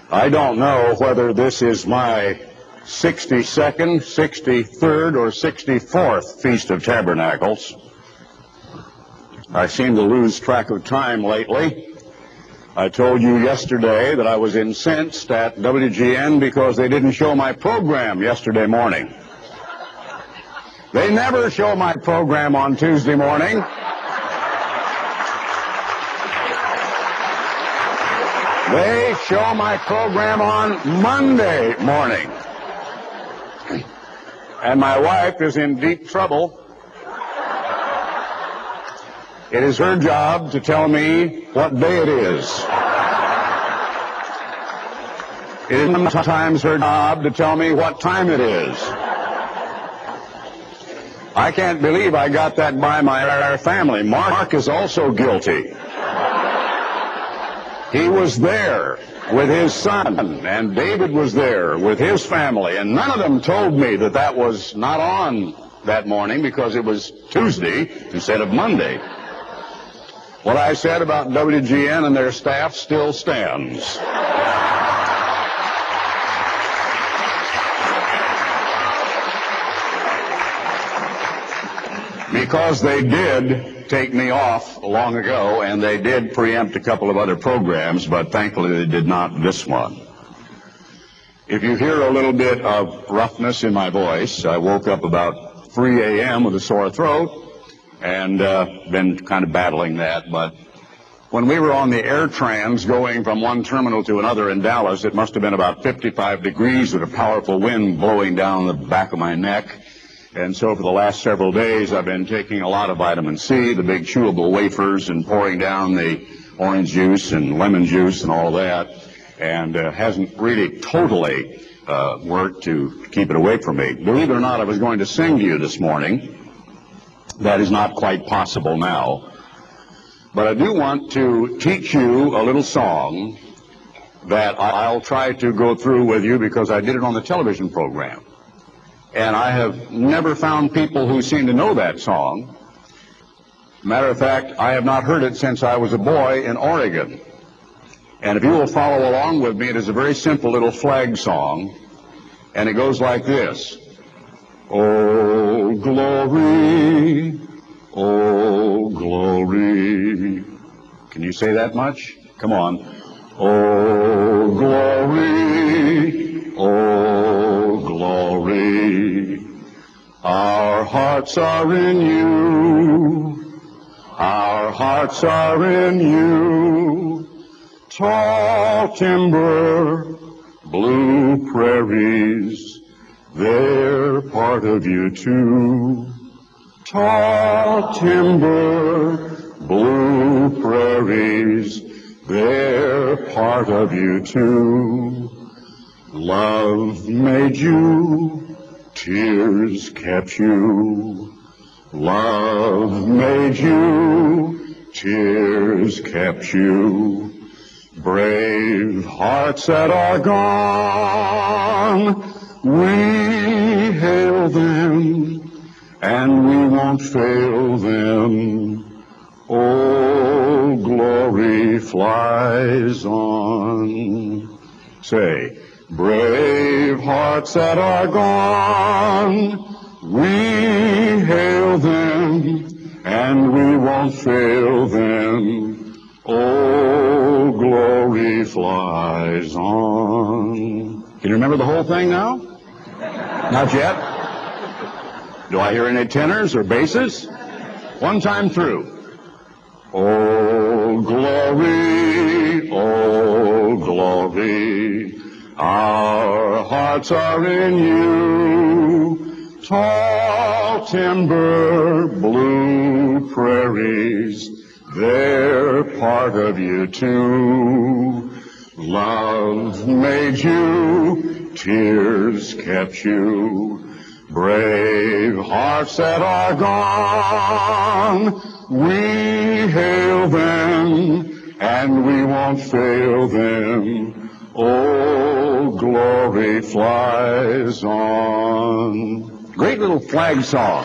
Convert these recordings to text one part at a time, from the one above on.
I don't know whether this is my 62nd, 63rd, or 64th Feast of Tabernacles. I seem to lose track of time lately. I told you yesterday that I was incensed at WGN because they didn't show my program yesterday morning. They never show my program on Tuesday morning. They show my program on Monday morning. And my wife is in deep trouble. It is her job to tell me what day it is. It is sometimes her job to tell me what time it is. I can't believe I got that by my family. Mark is also guilty. He was there with his son, and David was there with his family, and none of them told me that that was not on that morning because it was Tuesday instead of Monday. What I said about WGN and their staff still stands. Because they did take me off long ago, and they did preempt a couple of other programs, but thankfully they did not this one. If you hear a little bit of roughness in my voice, I woke up about 3 a.m. with a sore throat, and been kind of battling that. But when we were on the AirTrans going from one terminal to another in Dallas, it must have been about 55 degrees with a powerful wind blowing down the back of my neck. And so for the last several days, I've been taking a lot of vitamin C, the big chewable wafers, and pouring down the orange juice and lemon juice and all that, and hasn't really totally worked to keep it away from me. Believe it or not, I was going to sing to you this morning. That is not quite possible now. But I do want to teach you a little song that I'll try to go through with you because I did it on the television program. And I have never found people who seem to know that song. Matter of fact, I have not heard it since I was a boy in Oregon. And if you will follow along with me, it is a very simple little flag song. And it goes like this. Oh, glory, oh, glory. Can you say that much? Come on. Oh, glory, oh, glory. Our hearts are in you. Our hearts are in you. Tall timber, blue prairies, they're part of you too. Tall timber, blue prairies, they're part of you too. Love made you, tears kept you. Love made you, tears kept you. Brave hearts that are gone, we hail them, and we won't fail them. Oh, glory flies on. Say, brave hearts that are gone, we hail them, and we won't fail them. Oh, glory flies on. Can you remember the whole thing now? Not yet? Do I hear any tenors or basses? One time through. Oh, glory, oh, glory, our hearts are in you. Tall timber, blue prairies, they're part of you too. Love made you, tears kept you. Brave hearts that are gone, we hail them, and we won't fail them. Oh, glory flies on. Great little flag song.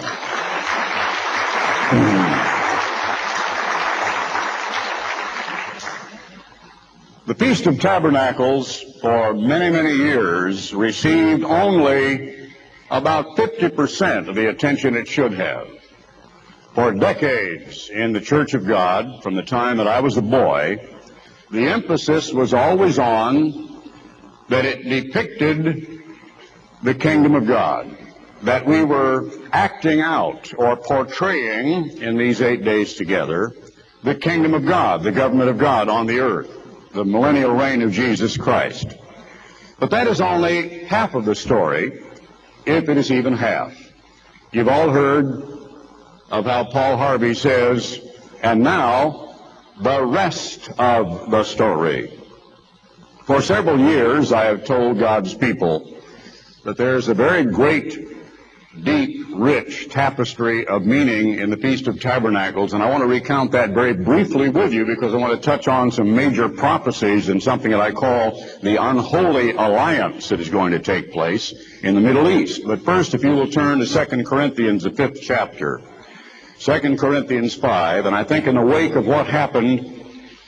The Feast of Tabernacles for many, many years received only about 50% of the attention it should have. For decades in the Church of God, from the time that I was a boy, the emphasis was always on that it depicted the kingdom of God, that we were acting out or portraying in these 8 days together the kingdom of God, the government of God on the earth, the millennial reign of Jesus Christ. But that is only half of the story, if it is even half. You've all heard of how Paul Harvey says, and now the rest of the story. For several years I have told God's people that there's a very great, deep, rich tapestry of meaning in the Feast of Tabernacles, and I want to recount that very briefly with you because I want to touch on some major prophecies and something that I call the unholy alliance that is going to take place in the Middle East. But first, if you will turn to 2 Corinthians, the 5th chapter, 2 Corinthians 5, and I think in the wake of what happened,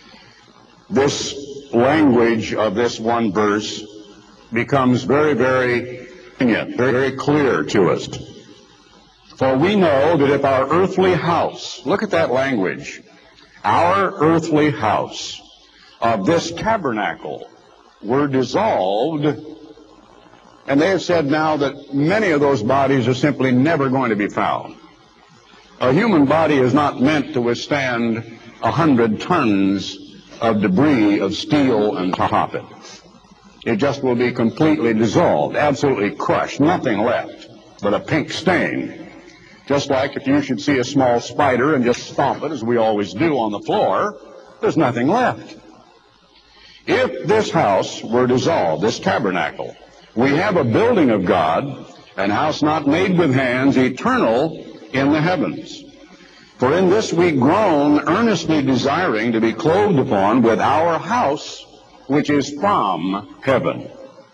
this language of this one verse becomes very, very clear to us. For we know that if our earthly house, look at that language, our earthly house of this tabernacle were dissolved, and they have said now that many of those bodies are simply never going to be found. A human body is not meant to withstand 100 tons of debris of steel and top it. It just will be completely dissolved, absolutely crushed, nothing left but a pink stain. Just like if you should see a small spider and just stomp it, as we always do on the floor, there's nothing left. If this house were dissolved, this tabernacle, we have a building of God, an house not made with hands, eternal in the heavens. For in this we groan, earnestly desiring to be clothed upon with our house, which is from heaven.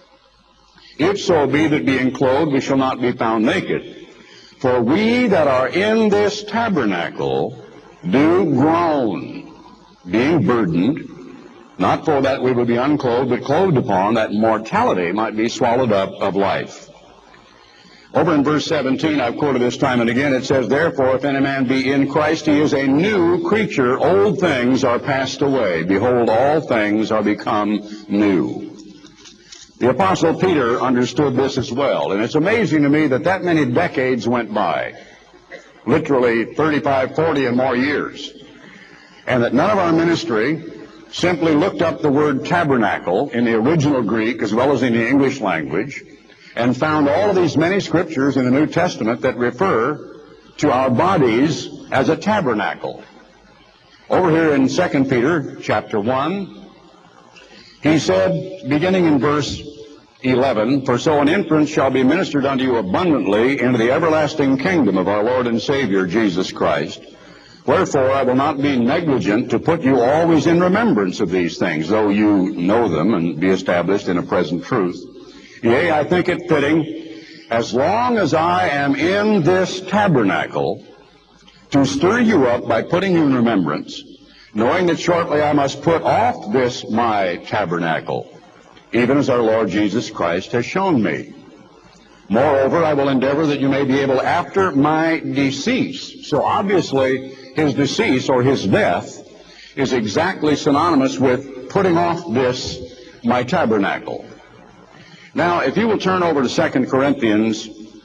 If so be that being clothed we shall not be found naked. For we that are in this tabernacle do groan, being burdened, not for that we would be unclothed, but clothed upon, that mortality might be swallowed up of life. Over in verse 17, I've quoted this time and again, it says, Therefore, if any man be in Christ, he is a new creature. Old things are passed away. Behold, all things are become new. The Apostle Peter understood this as well, and it's amazing to me that that many decades went by, literally 35, 40 and more years, and that none of our ministry simply looked up the word tabernacle in the original Greek as well as in the English language, and found all of these many scriptures in the New Testament that refer to our bodies as a tabernacle. Over here in 2 Peter chapter 1, he said, beginning in verse 11, For so an entrance shall be ministered unto you abundantly into the everlasting kingdom of our Lord and Savior Jesus Christ. Wherefore I will not be negligent to put you always in remembrance of these things, though you know them and be established in a present truth. Yea, I think it fitting, as long as I am in this tabernacle, to stir you up by putting you in remembrance, knowing that shortly I must put off this my tabernacle, even as our Lord Jesus Christ has shown me. Moreover, I will endeavor that you may be able after my decease. So obviously, his decease or his death is exactly synonymous with putting off this my tabernacle. Now, if you will turn over to 2 Corinthians,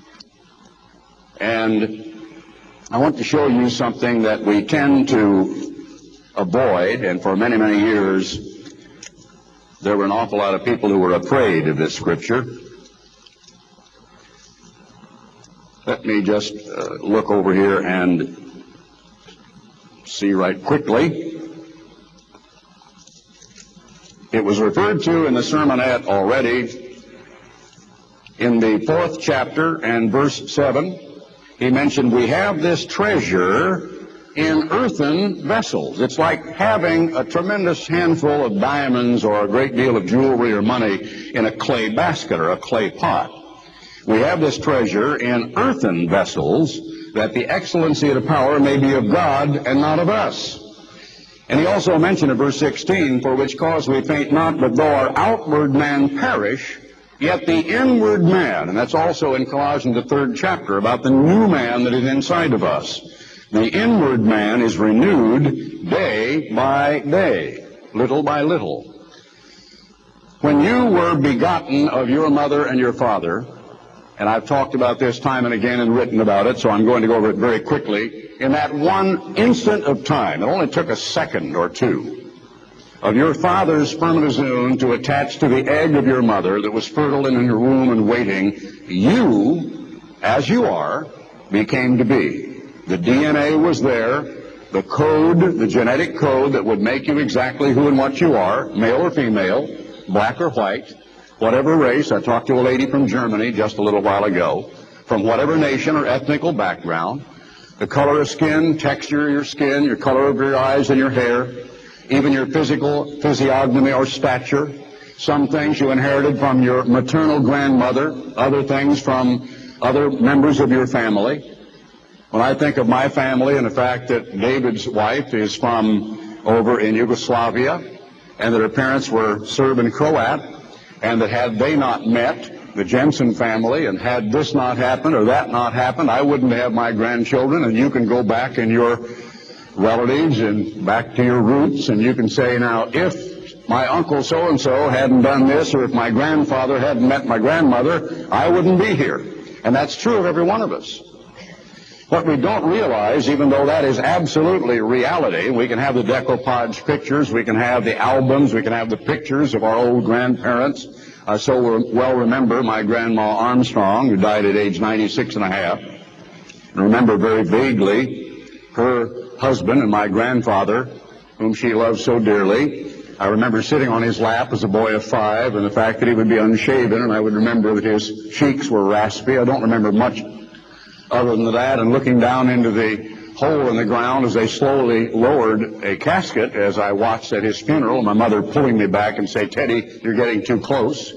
and I want to show you something that we tend to avoid, and for many, many years, there were an awful lot of people who were afraid of this scripture. Let me just look over here and see right quickly. It was referred to in the sermonette already. In the 4th chapter and verse 7, he mentioned we have this treasure in earthen vessels. It's like having a tremendous handful of diamonds or a great deal of jewelry or money in a clay basket or a clay pot. We have this treasure in earthen vessels, that the excellency of the power may be of God and not of us. And he also mentioned in verse 16, for which cause we faint not, but though our outward man perish, yet the inward man, and that's also in Colossians, the 3rd chapter, about the new man that is inside of us. The inward man is renewed day by day, little by little. When you were begotten of your mother and your father, and I've talked about this time and again and written about it, so I'm going to go over it very quickly. In that one instant of time, it only took a second or two, of your father's spermatozoon to attach to the egg of your mother that was fertile in your womb and waiting, you, as you are, became to be. The DNA was there, the code, the genetic code that would make you exactly who and what you are, male or female, black or white, whatever race. I talked to a lady from Germany just a little while ago, from whatever nation or ethnical background, the color of skin, texture of your skin, your color of your eyes and your hair, even your physical physiognomy or stature. Some things you inherited from your maternal grandmother, other things from other members of your family. When I think of my family and the fact that David's wife is from over in Yugoslavia, and that her parents were Serb and Croat, and that had they not met, the Jensen family, and had this not happened or that not happened, I wouldn't have my grandchildren. And you can go back in your relatives and back to your roots, and you can say, now, if my uncle so-and-so hadn't done this, or if my grandfather hadn't met my grandmother, I wouldn't be here. And that's true of every one of us. What we don't realize, even though that is absolutely reality, we can have the decoupage pictures, we can have the albums, we can have the pictures of our old grandparents. I so well remember my grandma Armstrong, who died at age 96 and a half. I remember very vaguely her husband and my grandfather, whom she loved so dearly. I remember sitting on his lap as a boy of 5, and the fact that he would be unshaven, and I would remember that his cheeks were raspy. I don't remember much other than that, and looking down into the hole in the ground as they slowly lowered a casket as I watched at his funeral, my mother pulling me back and say, Teddy, you're getting too close.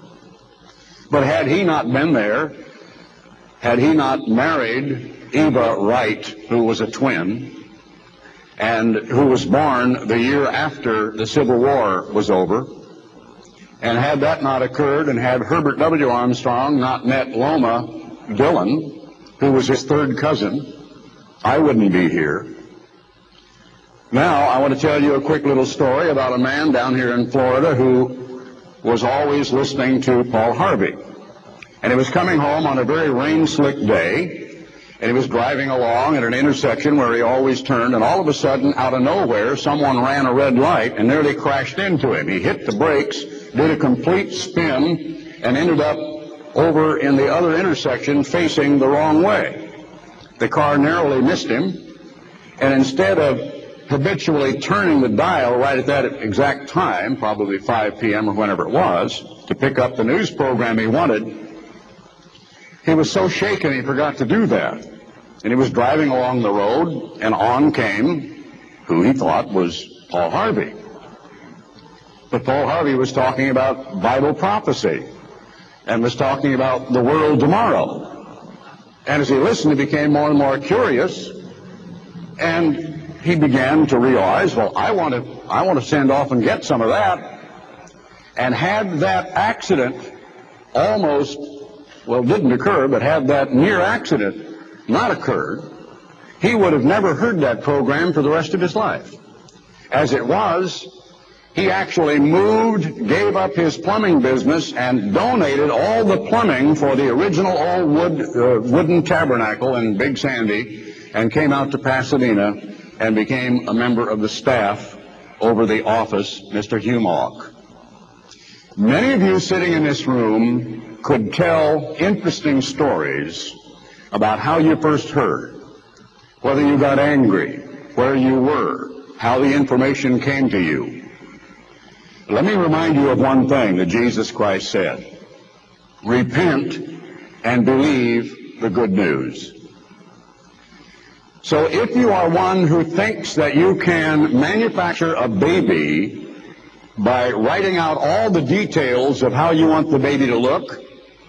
But had he not been there, had he not married Eva Wright, who was a twin, and who was born the year after the Civil War was over, and had that not occurred, and had Herbert W. Armstrong not met Loma Dillon, who was his 3rd cousin, I wouldn't be here. Now, I want to tell you a quick little story about a man down here in Florida who was always listening to Paul Harvey. And he was coming home on a very rain-slick day, and he was driving along at an intersection where he always turned, and all of a sudden, out of nowhere, someone ran a red light and nearly crashed into him. He hit the brakes, did a complete spin, and ended up over in the other intersection facing the wrong way. The car narrowly missed him, and instead of habitually turning the dial right at that exact time, probably 5 p.m. or whenever it was, to pick up the news program he wanted, he was so shaken he forgot to do that. And he was driving along the road, and on came who he thought was Paul Harvey. But Paul Harvey was talking about Bible prophecy, and was talking about the world tomorrow. And as he listened, he became more and more curious, and he began to realize, well, I want to send off and get some of that. And had that accident almost, well, didn't occur, but had that near accident not occurred, he would have never heard that program for the rest of his life. As it was, he actually moved, gave up his plumbing business, and donated all the plumbing for the original old wooden tabernacle in Big Sandy, and came out to Pasadena and became a member of the staff over the office, Mr. Humock. Many of you sitting in this room could tell interesting stories about how you first heard, whether you got angry, where you were, how the information came to you. Let me remind you of one thing that Jesus Christ said. Repent and believe the good news. So if you are one who thinks that you can manufacture a baby by writing out all the details of how you want the baby to look,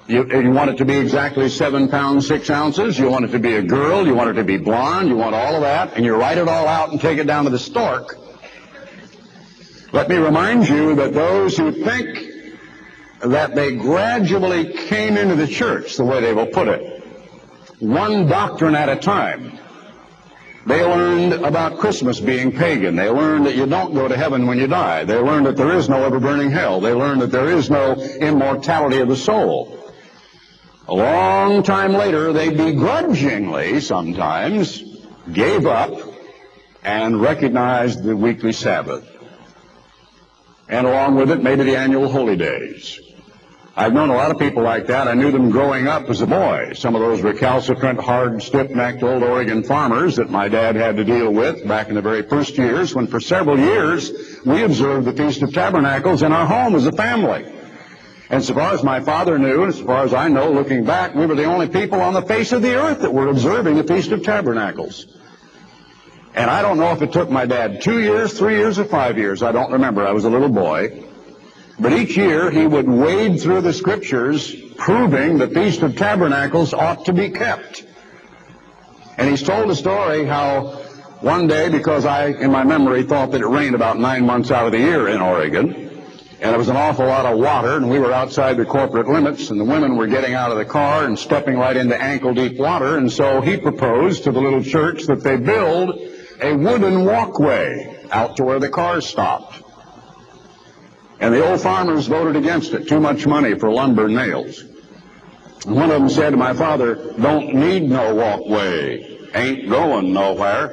You want it to be exactly 7 pounds, 6 ounces. You want it to be a girl. You want it to be blonde. You want all of that. And you write it all out and take it down to the stork. Let me remind you that those who think that they gradually came into the church, the way they will put it, one doctrine at a time. They learned about Christmas being pagan. They learned that you don't go to heaven when you die. They learned that there is no ever-burning hell. They learned that there is no immortality of the soul. A long time later, they begrudgingly sometimes gave up and recognized the weekly Sabbath. And along with it, maybe the annual holy days. I've known a lot of people like that. I knew them growing up as a boy. Some of those recalcitrant, hard, stiff-necked old Oregon farmers that my dad had to deal with back in the very first years, when for several years we observed the Feast of Tabernacles in our home as a family. And so far as my father knew, and as far as I know, looking back, we were the only people on the face of the earth that were observing the Feast of Tabernacles. And I don't know if it took my dad 2 years, 3 years, or 5 years. I don't remember. I was a little boy. But each year he would wade through the Scriptures proving the Feast of Tabernacles ought to be kept. And he's told a story how one day, because I, in my memory, thought that it rained about 9 months out of the year in Oregon, and there was an awful lot of water, and we were outside the corporate limits, and the women were getting out of the car and stepping right into ankle-deep water, and so he proposed to the little church that they build a wooden walkway out to where the cars stopped. And the old farmers voted against it. Too much money for lumber and nails. And one of them said to my father, "Don't need no walkway. Ain't going nowhere."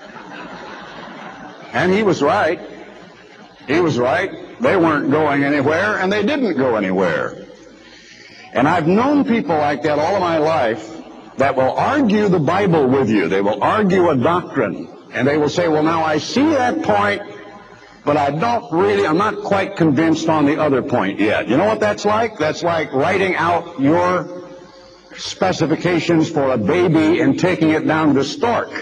And he was right. He was right. They weren't going anywhere, and they didn't go anywhere. And I've known people like that all of my life that will argue the Bible with you. They will argue a doctrine. And they will say, "Well, now I see that point, but I'm not quite convinced on the other point yet." You know what that's like? That's like writing out your specifications for a baby and taking it down to the stork.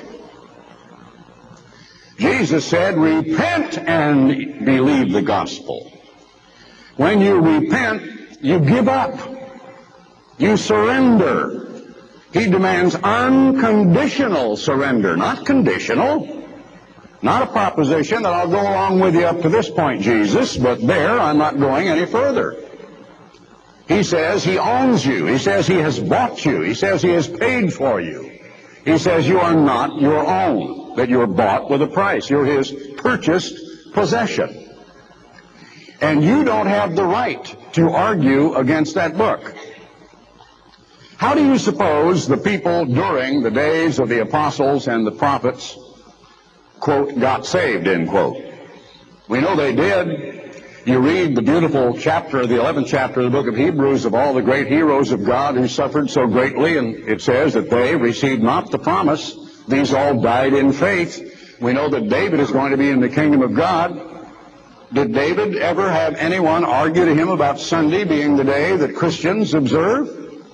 Jesus said, "Repent and believe the gospel." When you repent, you give up. You surrender. He demands unconditional surrender, not conditional. Not a proposition that I'll go along with you up to this point, Jesus, but there I'm not going any further. He says he owns you. He says he has bought you. He says he has paid for you. He says you are not your own, that you're bought with a price. You're his purchased possession. And you don't have the right to argue against that book. How do you suppose the people during the days of the apostles and the prophets, quote, got saved, end quote? We know they did. You read the beautiful chapter, the 11th chapter of the book of Hebrews, of all the great heroes of God who suffered so greatly, and it says that they received not the promise. These all died in faith. We know that David is going to be in the kingdom of God. Did David ever have anyone argue to him about Sunday being the day that Christians observe?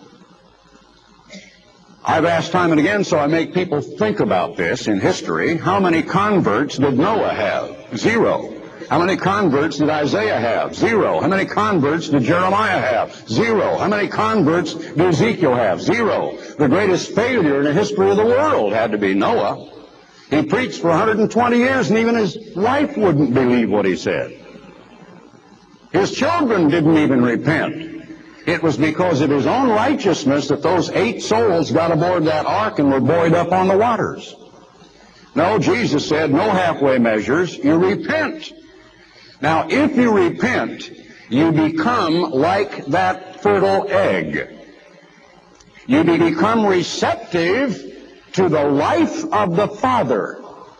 I've asked time and again, so I make people think about this in history. How many converts did Noah have? 0. How many converts did Isaiah have? 0. How many converts did Jeremiah have? 0. How many converts did Ezekiel have? 0. The greatest failure in the history of the world had to be Noah. He preached for 120 years, and even his wife wouldn't believe what he said. His children didn't even repent. It was because of his own righteousness that those 8 souls got aboard that ark and were buoyed up on the waters. No, Jesus said, no halfway measures. You repent. Now, if you repent, you become like that fertile egg. You become receptive to the life of the Father.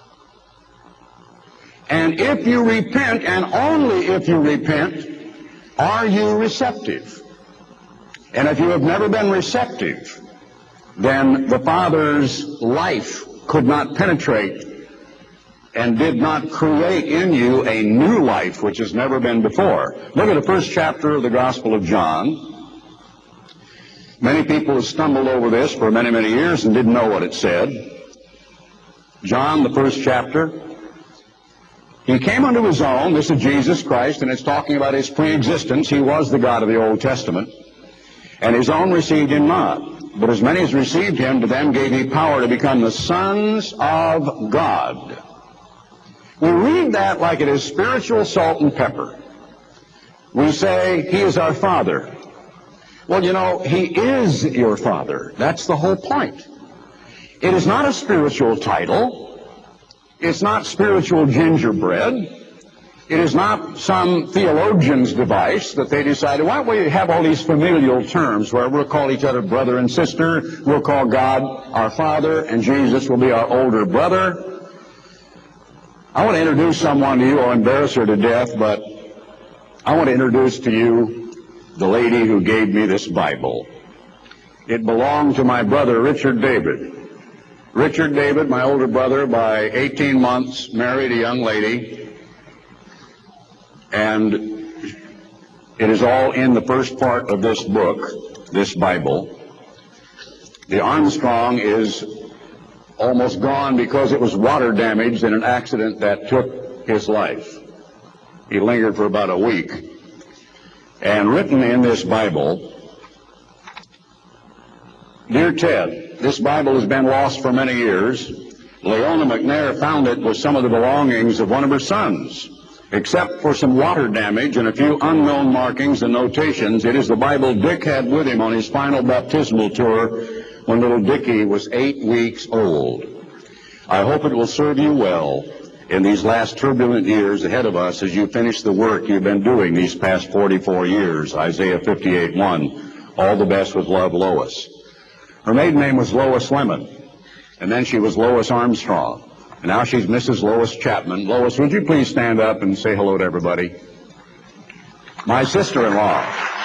And if you repent, and only if you repent, are you receptive. And if you have never been receptive, then the Father's life could not penetrate and did not create in you a new life which has never been before. Look at the first chapter of the Gospel of John. Many people have stumbled over this for many, many years and didn't know what it said. John, the first chapter. He came unto his own. This is Jesus Christ, and it's talking about his pre-existence. He was the God of the Old Testament. And his own received him not. But as many as received him, to them gave he power to become the sons of God. We read that like it is spiritual salt and pepper. We say, he is our Father. Well, you know, he is your Father. That's the whole point. It is not a spiritual title. It's not spiritual gingerbread. It is not some theologian's device that they decided, why don't we have all these familial terms where we'll call each other brother and sister, we'll call God our Father, and Jesus will be our older brother. I want to introduce someone to you. I'll embarrass her to death, but I want to introduce to you the lady who gave me this Bible. It belonged to my brother, Richard David. Richard David, my older brother, by 18 months, married a young lady. And it is all in the first part of this book, this Bible. The Armstrong is almost gone because it was water damaged in an accident that took his life. He lingered for about a week. And written in this Bible, Dear Ted, this Bible has been lost for many years. Leona McNair found it with some of the belongings of one of her sons. Except for some water damage and a few unknown markings and notations, it is the Bible Dick had with him on his final baptismal tour when little Dickie was 8 weeks old. I hope it will serve you well in these last turbulent years ahead of us as you finish the work you've been doing these past 44 years. Isaiah 58:1. All the best with love, Lois. Her maiden name was Lois Lemon, and then she was Lois Armstrong. And now she's Mrs. Lois Chapman. Lois, would you please stand up and say hello to everybody? My sister-in-law.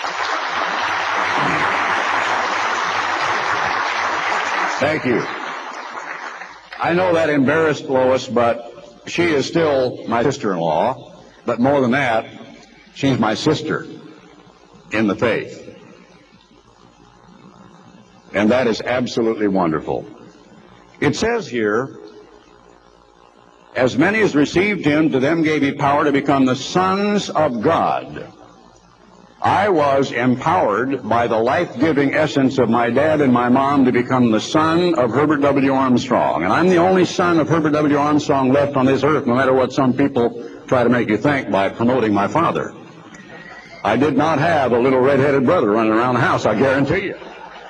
Thank you. I know that embarrassed Lois, but she is still my sister-in-law. But more than that, she's my sister in the faith. And that is absolutely wonderful. It says here, as many as received him, to them gave he power to become the sons of God. I was empowered by the life-giving essence of my dad and my mom to become the son of Herbert W. Armstrong. And I'm the only son of Herbert W. Armstrong left on this earth, no matter what some people try to make you think by promoting my father. I did not have a little red-headed brother running around the house, I guarantee you.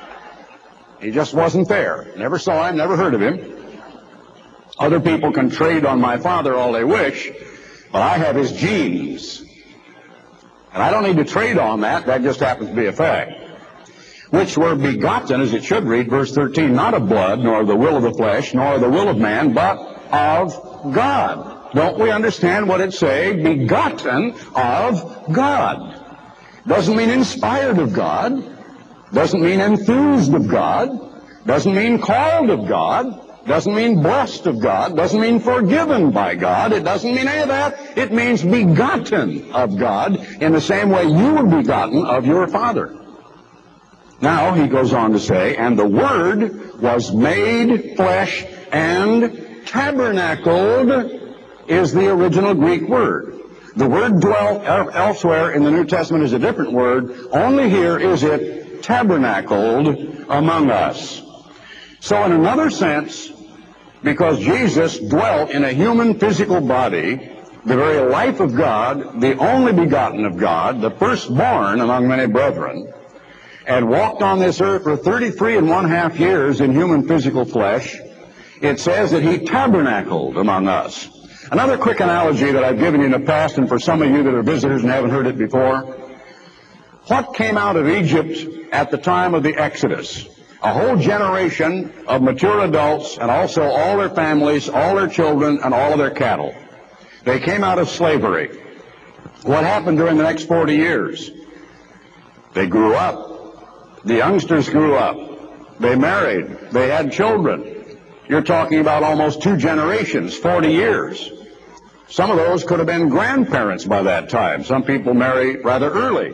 He just wasn't there. Never saw him, never heard of him. Other people can trade on my father all they wish, but I have his genes. And I don't need to trade on that. That just happens to be a fact. Which were begotten, as it should read, verse 13, not of blood, nor of the will of the flesh, nor of the will of man, but of God. Don't we understand what it's saying? Begotten of God. Doesn't mean inspired of God. Doesn't mean enthused of God. Doesn't mean called of God. Doesn't mean blessed of God. Doesn't mean forgiven by God. It doesn't mean any of that. It means begotten of God in the same way you were begotten of your Father. Now, he goes on to say, and the Word was made flesh and tabernacled is the original Greek word. The word dwelt elsewhere in the New Testament is a different word. Only here is it tabernacled among us. So in another sense, because Jesus dwelt in a human physical body, the very life of God, the only begotten of God, the firstborn among many brethren, and walked on this earth for 33½ years in human physical flesh, it says that he tabernacled among us. Another quick analogy that I've given you in the past, and for some of you that are visitors and haven't heard it before, what came out of Egypt at the time of the Exodus? A whole generation of mature adults and also all their families, all their children, and all of their cattle. They came out of slavery. What happened during the next 40 years? They grew up. The youngsters grew up. They married. They had children. You're talking about almost 2 generations, 40 years. Some of those could have been grandparents by that time. Some people marry rather early.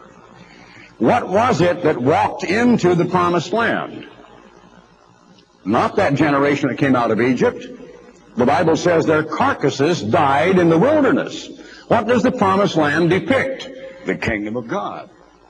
What was it that walked into the promised land? Not that generation that came out of Egypt. The Bible says their carcasses died in the wilderness. What does the promised land depict? The kingdom of God.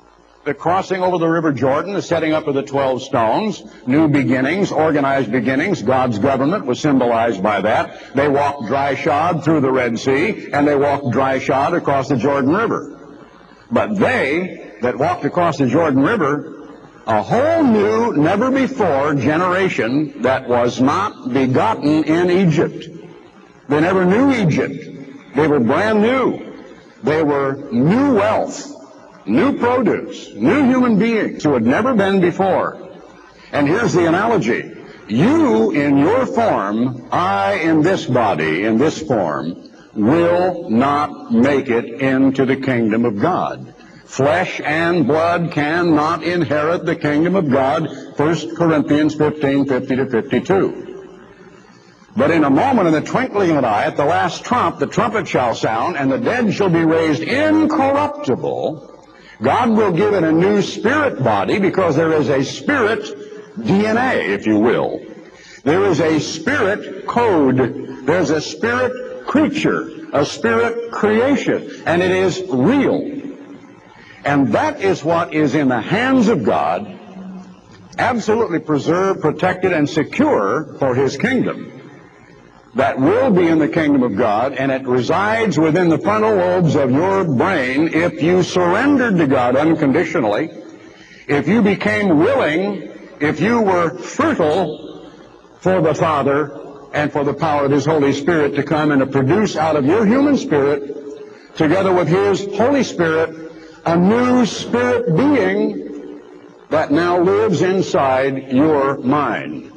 the crossing over the River Jordan, the setting up of the 12 stones, new beginnings, organized beginnings. God's government was symbolized by that. They walked dry-shod through the Red Sea, and they walked dry-shod across the Jordan River. But they that walked across the Jordan River, a whole new, never-before generation that was not begotten in Egypt. They never knew Egypt. They were brand new. They were new wealth, new produce, new human beings who had never been before. And here's the analogy. You in your form, I in this body, in this form, will not make it into the kingdom of God. Flesh and blood cannot inherit the kingdom of God, 1 Corinthians 15:50-52. But in a moment, in the twinkling of an eye, at the last trump, the trumpet shall sound, and the dead shall be raised incorruptible. God will give it a new spirit body, because there is a spirit DNA, if you will. There is a spirit code. There's a spirit creature, a spirit creation, and it is real. And that is what is in the hands of God, absolutely preserved, protected, and secure for His kingdom. That will be in the kingdom of God, and it resides within the frontal lobes of your brain if you surrendered to God unconditionally, if you became willing, if you were fertile for the Father and for the power of His Holy Spirit to come and to produce out of your human spirit, together with His Holy Spirit, a new spirit being that now lives inside your mind.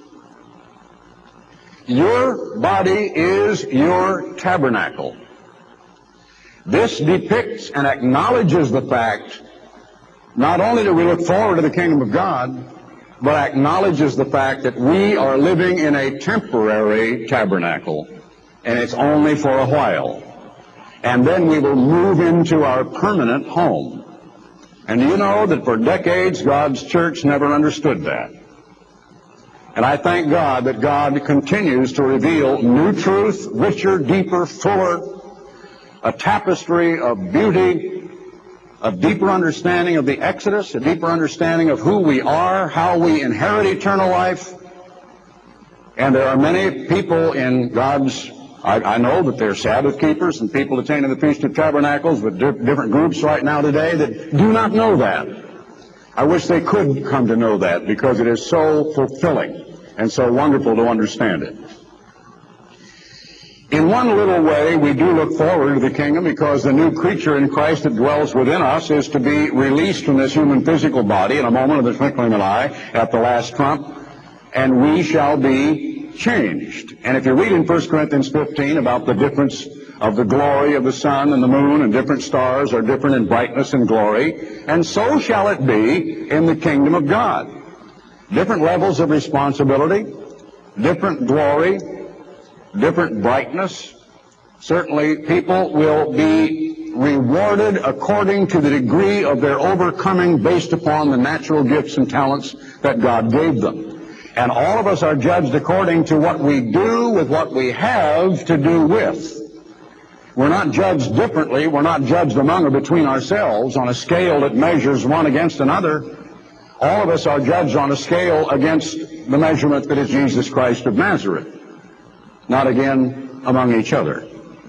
Your body is your tabernacle. This depicts and acknowledges the fact not only that we look forward to the kingdom of God, but acknowledges the fact that we are living in a temporary tabernacle, and it's only for a while. And then we will move into our permanent home. And you know that for decades God's church never understood that. And I thank God that God continues to reveal new truth, richer, deeper, fuller, a tapestry of beauty, a deeper understanding of the Exodus, a deeper understanding of who we are, how we inherit eternal life. And there are many people in God's, I know that there are Sabbath keepers and people attending the Feast of Tabernacles with different groups right now today that do not know that. I wish they could come to know that, because it is so fulfilling and so wonderful to understand it. In one little way, we do look forward to the kingdom, because the new creature in Christ that dwells within us is to be released from this human physical body in a moment of the twinkling of an eye at the last trump, and we shall be changed. And if you read in 1 Corinthians 15 about the difference of the glory of the sun and the moon, and different stars are different in brightness and glory, and so shall it be in the kingdom of God. Different levels of responsibility, different glory, different brightness. Certainly people will be rewarded according to the degree of their overcoming based upon the natural gifts and talents that God gave them. And all of us are judged according to what we do with what we have to do with. We're not judged differently. We're not judged among or between ourselves on a scale that measures one against another. All of us are judged on a scale against the measurement that is Jesus Christ of Nazareth, not again among each other.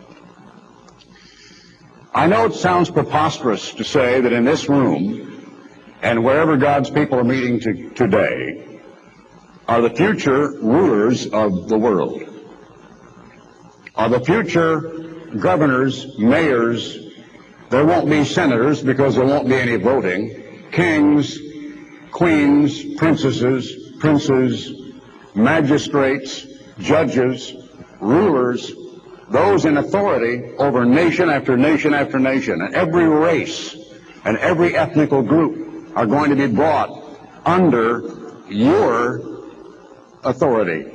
I know it sounds preposterous to say that in this room and wherever God's people are meeting today are the future rulers of the world, are the future governors, mayors. There won't be senators because there won't be any voting. Kings, queens, princesses, princes, magistrates, judges, rulers, those in authority over nation after nation after nation. And every race and every ethnical group are going to be brought under your authority.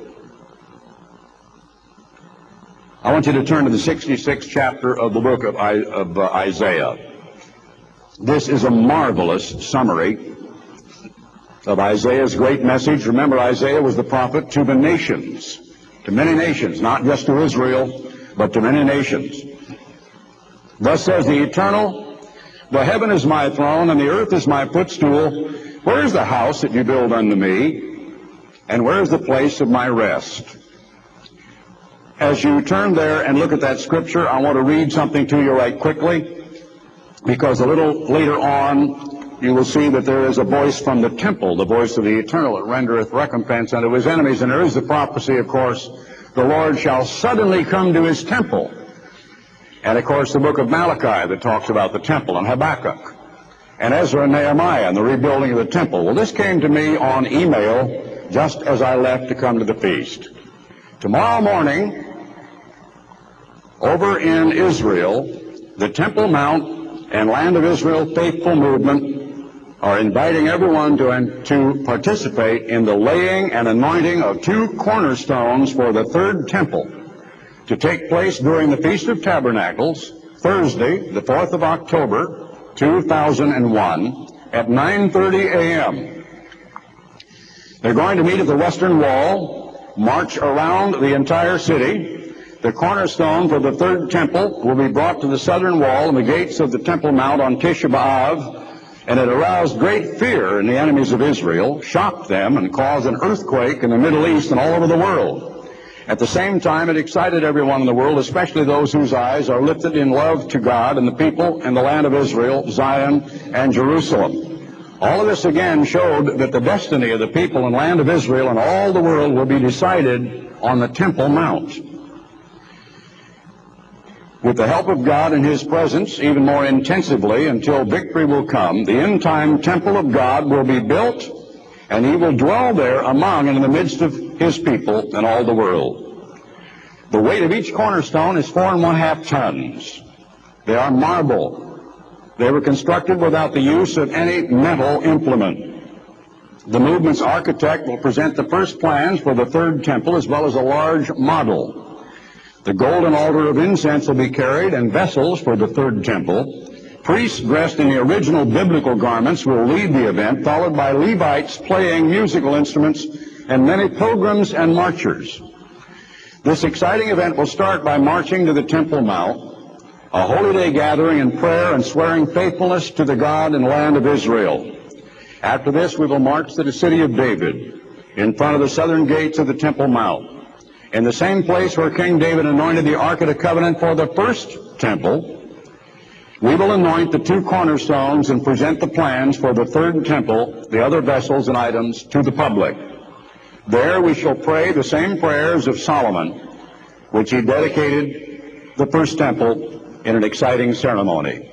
I want you to turn to the 66th chapter of the book of Isaiah. This is a marvelous summary of Isaiah's great message. Remember, Isaiah was the prophet to the nations, to many nations, not just to Israel, but to many nations. Thus says the Eternal, The heaven is my throne, and the earth is my footstool. Where is the house that you build unto me? And where is the place of my rest? As you turn there and look at that scripture, I want to read something to you right quickly, because a little later on you will see that there is a voice from the temple, the voice of the eternal, that rendereth recompense unto his enemies. And there is the prophecy, of course, the Lord shall suddenly come to his temple. And, of course, the book of Malachi that talks about the temple, and Habakkuk, and Ezra and Nehemiah and the rebuilding of the temple. Well, this came to me on email just as I left to come to the feast. Tomorrow morning, over in Israel, the Temple Mount and Land of Israel Faithful Movement are inviting everyone to participate in the laying and anointing of 2 cornerstones for the third temple to take place during the Feast of Tabernacles, Thursday, the 4th of October, 2001, at 9:30 a.m. They're going to meet at the Western Wall, march around the entire city. The cornerstone for the third temple will be brought to the southern wall and the gates of the Temple Mount on Tisha B'Av, and it aroused great fear in the enemies of Israel, shocked them, and caused an earthquake in the Middle East and all over the world. At the same time, it excited everyone in the world, especially those whose eyes are lifted in love to God and the people and the land of Israel, Zion, and Jerusalem. All of this again showed that the destiny of the people and land of Israel and all the world will be decided on the Temple Mount. With the help of God and his presence, even more intensively until victory will come, the end-time temple of God will be built, and he will dwell there among and in the midst of his people and all the world. The weight of each cornerstone is 4.5 tons. They are marble. They were constructed without the use of any metal implement. The movement's architect will present the first plans for the third temple as well as a large model. The golden altar of incense will be carried, and vessels for the third temple. Priests dressed in the original biblical garments will lead the event, followed by Levites playing musical instruments and many pilgrims and marchers. This exciting event will start by marching to the Temple Mount, a holy day gathering in prayer and swearing faithfulness to the God and land of Israel. After this, we will march to the city of David, in front of the southern gates of the Temple Mount. In the same place where King David anointed the Ark of the Covenant for the first temple, we will anoint the 2 cornerstones and present the plans for the third temple, the other vessels and items, to the public. There we shall pray the same prayers of Solomon, which he dedicated the first temple in an exciting ceremony.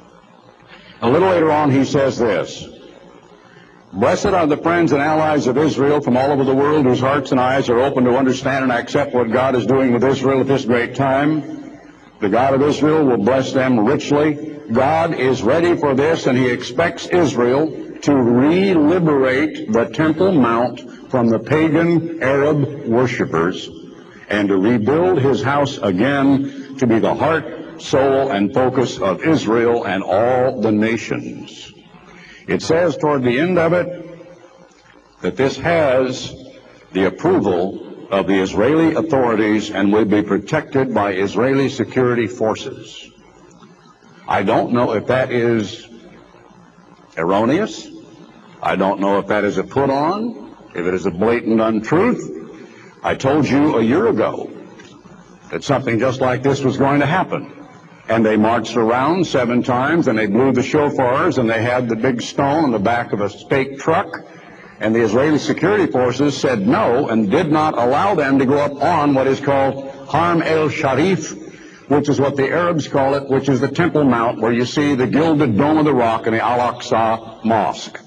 A little later on he says this: "Blessed are the friends and allies of Israel from all over the world whose hearts and eyes are open to understand and accept what God is doing with Israel at this great time. The God of Israel will bless them richly. God is ready for this, and he expects Israel to re-liberate the Temple Mount from the pagan Arab worshipers and to rebuild his house again to be the heart, soul, and focus of Israel and all the nations." It says toward the end of it that this has the approval of the Israeli authorities and will be protected by Israeli security forces. I don't know if that is erroneous. I don't know if that is a put-on, if it is a blatant untruth. I told you a year ago that something just like this was going to happen. And they marched around 7 times, and they blew the shofars, and they had the big stone on the back of a stake truck. And the Israeli security forces said no and did not allow them to go up on what is called Harm el-Sharif, which is what the Arabs call it, which is the Temple Mount, where you see the gilded Dome of the Rock and the Al-Aqsa Mosque.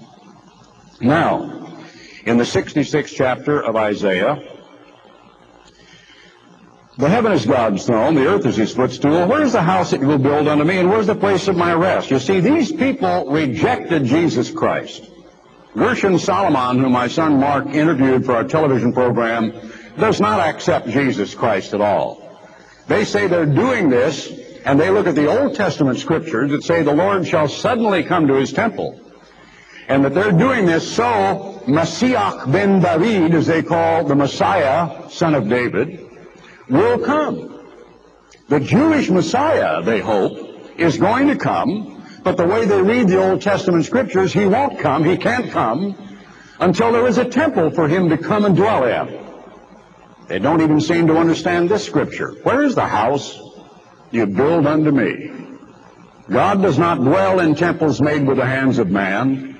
Now, in the 66th chapter of Isaiah, the heaven is God's throne, the earth is his footstool. Where is the house that you will build unto me, and where's the place of my rest? You see, these people rejected Jesus Christ. Gershon Solomon, whom my son Mark interviewed for our television program, does not accept Jesus Christ at all. They say they're doing this, and they look at the Old Testament scriptures that say the Lord shall suddenly come to his temple, and that they're doing this so Messiah ben David, as they call the Messiah, son of David, will come. The Jewish Messiah, they hope, is going to come But the way they read the Old Testament scriptures, he won't come, he can't come, until there is a temple for him to come and dwell in. They don't even seem to understand this scripture. Where is the house you build unto me? God does not dwell in temples made with the hands of man.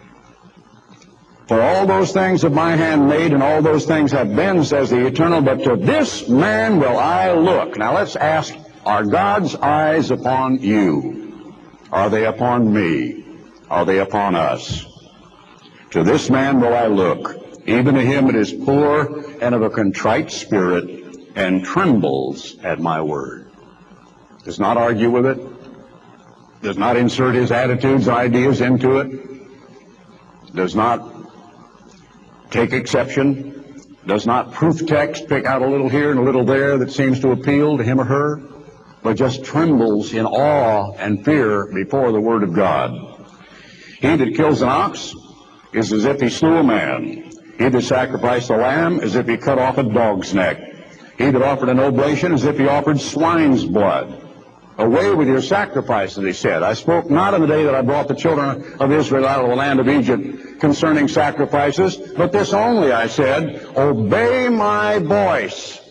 For all those things of my hand made, and all those things have been, says the Eternal, but to this man will I look. Now let's ask, are God's eyes upon you? Are they upon me? Are they upon us? To this man will I look, even to him that is poor and of a contrite spirit, and trembles at my word. Does not argue with it. Does not insert his attitudes, ideas into it. Does not take exception. Does not proof text, pick out a little here and a little there that seems to appeal to him or her, but just trembles in awe and fear before the word of God. He that kills an ox is as if he slew a man. He that sacrificed a lamb as if he cut off a dog's neck. He that offered an oblation as if he offered swine's blood. Away with your sacrifices, he said. I spoke not in the day that I brought the children of Israel out of the land of Egypt concerning sacrifices, but this only I said, obey my voice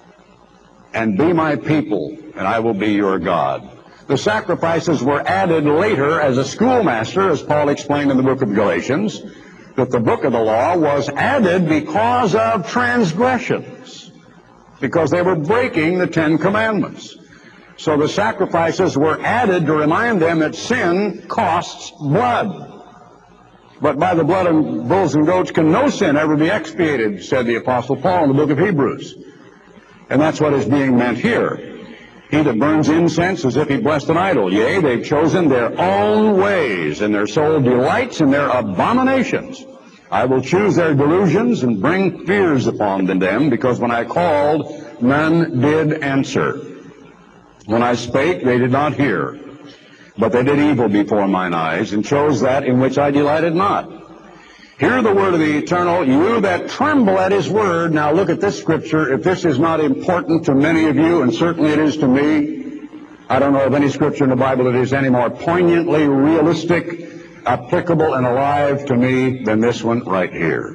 and be my people, and I will be your God. The sacrifices were added later as a schoolmaster, as Paul explained in the book of Galatians, that the book of the law was added because of transgressions, because they were breaking the Ten Commandments. So the sacrifices were added to remind them that sin costs blood. But by the blood of bulls and goats can no sin ever be expiated, said the Apostle Paul in the book of Hebrews. And that's what is being meant here. He that burns incense as if he blessed an idol. Yea, they've chosen their own ways, and their soul delights in their abominations. I will choose their delusions and bring fears upon them, because when I called, none did answer. When I spake, they did not hear. But they did evil before mine eyes, and chose that in which I delighted not. Hear the word of the Eternal, you that tremble at his word. Now look at this scripture. If this is not important to many of you, and certainly it is to me, I don't know of any scripture in the Bible that is any more poignantly realistic, applicable, and alive to me than this one right here.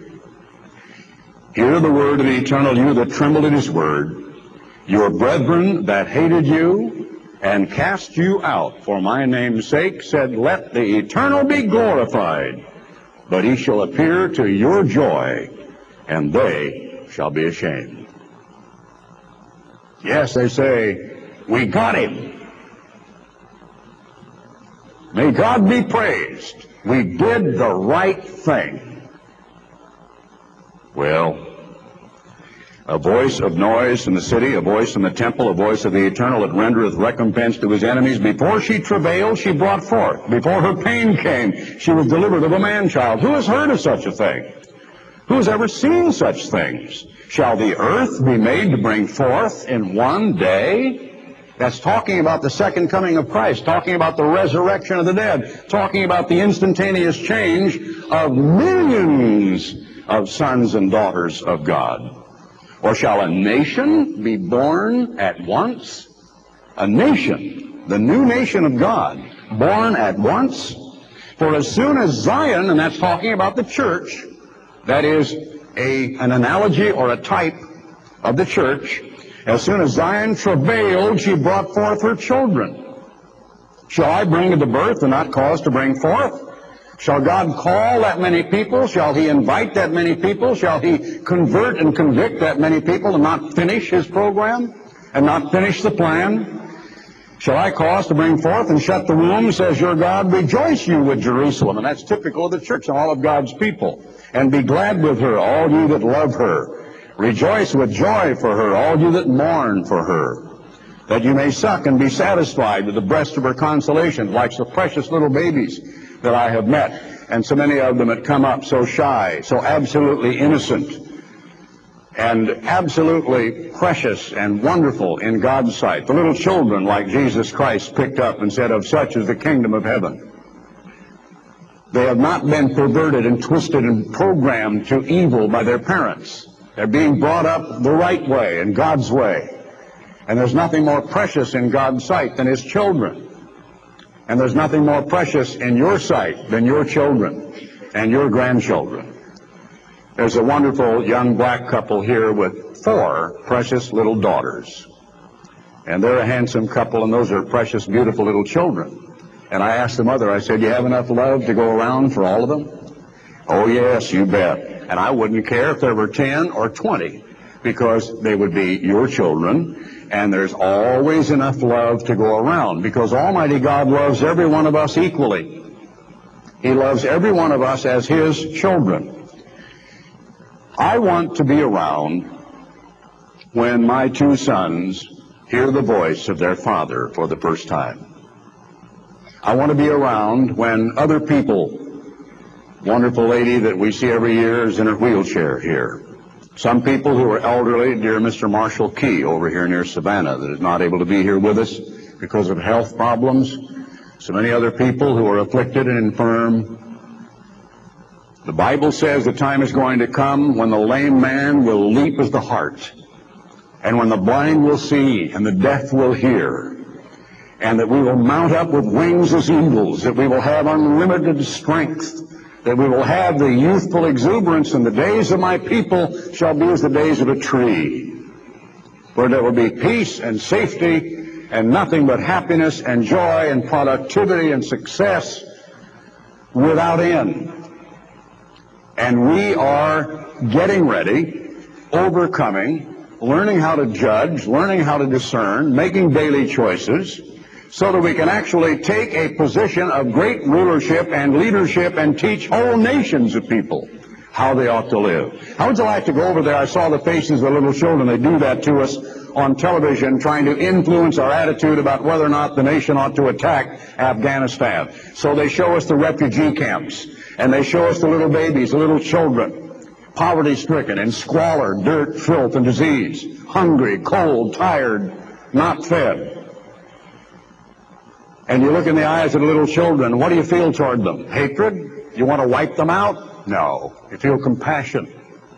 Hear the word of the Eternal, you that trembled at his word. Your brethren that hated you and cast you out for my name's sake said, let the Eternal be glorified. But he shall appear to your joy, and they shall be ashamed. Yes, they say, we got him. May God be praised. We did the right thing. Well, a voice of noise in the city, a voice in the temple, a voice of the Eternal that rendereth recompense to his enemies. Before she travailed, she brought forth. Before her pain came, she was delivered of a man-child. Who has heard of such a thing? Who has ever seen such things? Shall the earth be made to bring forth in one day? That's talking about the second coming of Christ, talking about the resurrection of the dead, talking about the instantaneous change of millions of sons and daughters of God. Or shall a nation be born at once? A nation, the new nation of God, born at once? For as soon as Zion, and that's talking about the church, that is an analogy or a type of the church, as soon as Zion travailed, she brought forth her children. Shall I bring into birth and not cause to bring forth? Shall God call that many people? Shall he invite that many people? Shall he convert and convict that many people and not finish his program and not finish the plan? Shall I cause to bring forth and shut the womb, says your God? Rejoice you with Jerusalem. And that's typical of the church and all of God's people. And be glad with her, all you that love her. Rejoice with joy for her, all you that mourn for her. That you may suck and be satisfied with the breast of her consolation, like the precious little babies that I have met, and so many of them that come up so shy, so absolutely innocent, and absolutely precious and wonderful in God's sight. The little children like Jesus Christ picked up and said, of such is the kingdom of heaven. They have not been perverted and twisted and programmed to evil by their parents. They're being brought up the right way, in God's way. And there's nothing more precious in God's sight than his children. And there's nothing more precious in your sight than your children and your grandchildren. There's a wonderful young black couple here with 4 precious little daughters. And they're a handsome couple, and those are precious, beautiful little children. And I asked the mother, I said, "You have enough love to go around for all of them?" "Oh, yes, you bet." And I wouldn't care if there were 10 or 20, because they would be your children, and there's always enough love to go around, because Almighty God loves every one of us equally. He loves every one of us as His children. I want to be around when my 2 sons hear the voice of their father for the first time. I want to be around when other people, wonderful lady that we see every year is in her wheelchair here. Some people who are elderly, dear Mr. Marshall Key over here near Savannah, that is not able to be here with us because of health problems. So many other people who are afflicted and infirm. The Bible says the time is going to come when the lame man will leap as the hart, and when the blind will see and the deaf will hear, and that we will mount up with wings as eagles, that we will have unlimited strength, that we will have the youthful exuberance, and the days of my people shall be as the days of a tree, where there will be peace and safety and nothing but happiness and joy and productivity and success without end. And we are getting ready, overcoming, learning how to judge, learning how to discern, making daily choices, so that we can actually take a position of great rulership and leadership and teach whole nations of people how they ought to live. How would you like to go over there? I saw the faces of the little children. They do that to us on television, trying to influence our attitude about whether or not the nation ought to attack Afghanistan. So they show us the refugee camps, and they show us the little babies, the little children, poverty-stricken in squalor, dirt, filth, and disease, hungry, cold, tired, not fed. And you look in the eyes of the little children, what do you feel toward them? Hatred? You want to wipe them out? No. You feel compassion.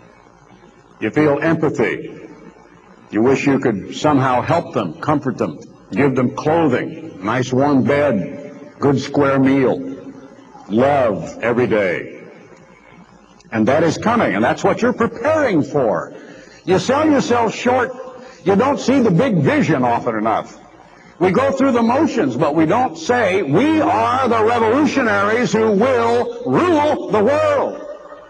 You feel empathy. You wish you could somehow help them, comfort them, give them clothing, nice warm bed, good square meal, love every day. And that is coming, and that's what you're preparing for. You sell yourself short. You don't see the big vision often enough. We go through the motions, but we don't say, we are the revolutionaries who will rule the world.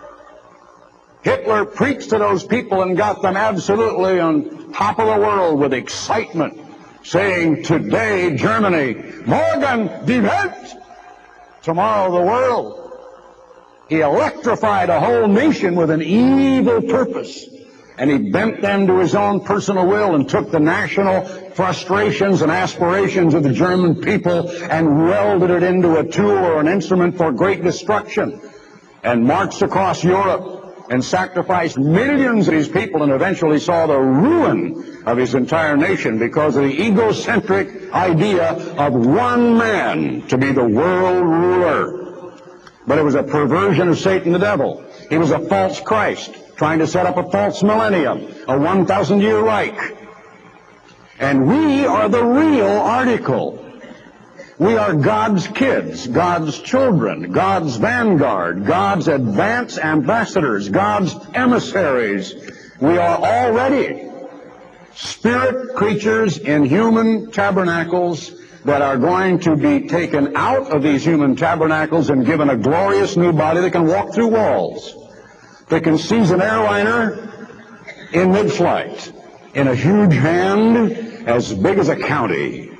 Hitler preached to those people and got them absolutely on top of the world with excitement, saying, today Germany, morgen die Welt, tomorrow the world. He electrified a whole nation with an evil purpose. And he bent them to his own personal will and took the national frustrations and aspirations of the German people and welded it into a tool or an instrument for great destruction, and marched across Europe and sacrificed millions of these people, and eventually saw the ruin of his entire nation because of the egocentric idea of one man to be the world ruler. But it was a perversion of Satan the devil. He was a false Christ, trying to set up a false millennium, a 1,000-year Reich. And we are the real article. We are God's kids, God's children, God's vanguard, God's advance ambassadors, God's emissaries. We are already spirit creatures in human tabernacles that are going to be taken out of these human tabernacles and given a glorious new body that can walk through walls, that can seize an airliner in mid-flight, in a huge hand as big as a county,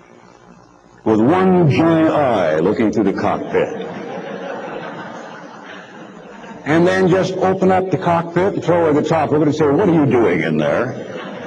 with one giant eye looking through the cockpit. And then just open up the cockpit and throw away the top of it and say, what are you doing in there?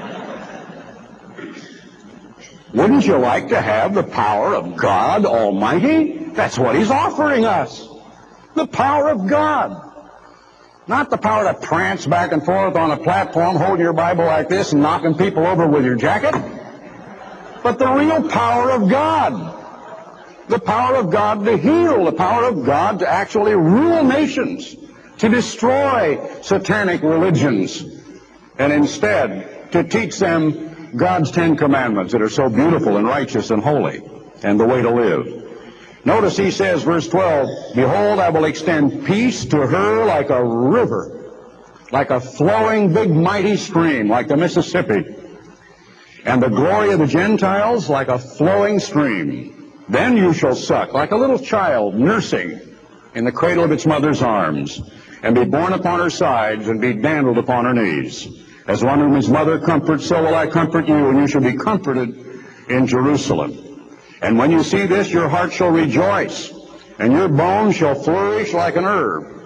Wouldn't you like to have the power of God Almighty? That's what He's offering us. The power of God. Not the power to prance back and forth on a platform, holding your Bible like this and knocking people over with your jacket, but the real power of God. The power of God to heal, the power of God to actually rule nations, to destroy satanic religions, and instead to teach them God's 10 Commandments that are so beautiful and righteous and holy, and the way to live. Notice he says, verse 12, behold, I will extend peace to her like a river, like a flowing big mighty stream, like the Mississippi, and the glory of the Gentiles like a flowing stream. Then you shall suck like a little child nursing in the cradle of its mother's arms, and be borne upon her sides, and be dandled upon her knees. As one whom his mother comforts, so will I comfort you, and you shall be comforted in Jerusalem. And when you see this, your heart shall rejoice, and your bones shall flourish like an herb.